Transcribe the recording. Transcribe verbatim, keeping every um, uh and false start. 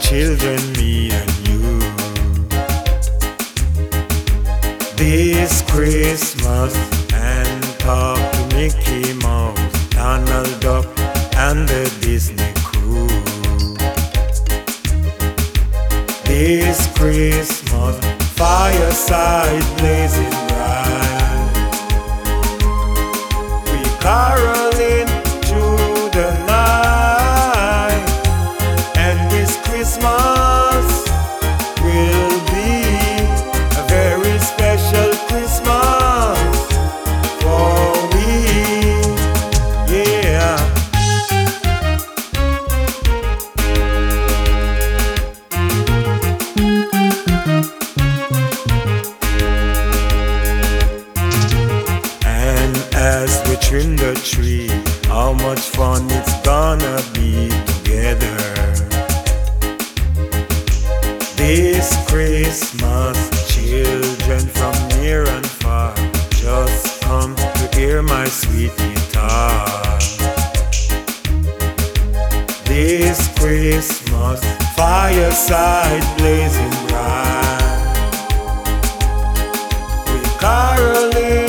children, me and you. This Christmas, and talk to Mickey Mouse, Donald Duck, and the Disney crew. This Christmas, fireside blazing bright, we caroling through the night, and this Christmas will be a very special Christmas for we, yeah. And as we trim the tree, how much fun it's gonna be together. This Christmas, children from near and far just come to hear my sweet guitar. This Christmas, fireside blazing bright, we caroling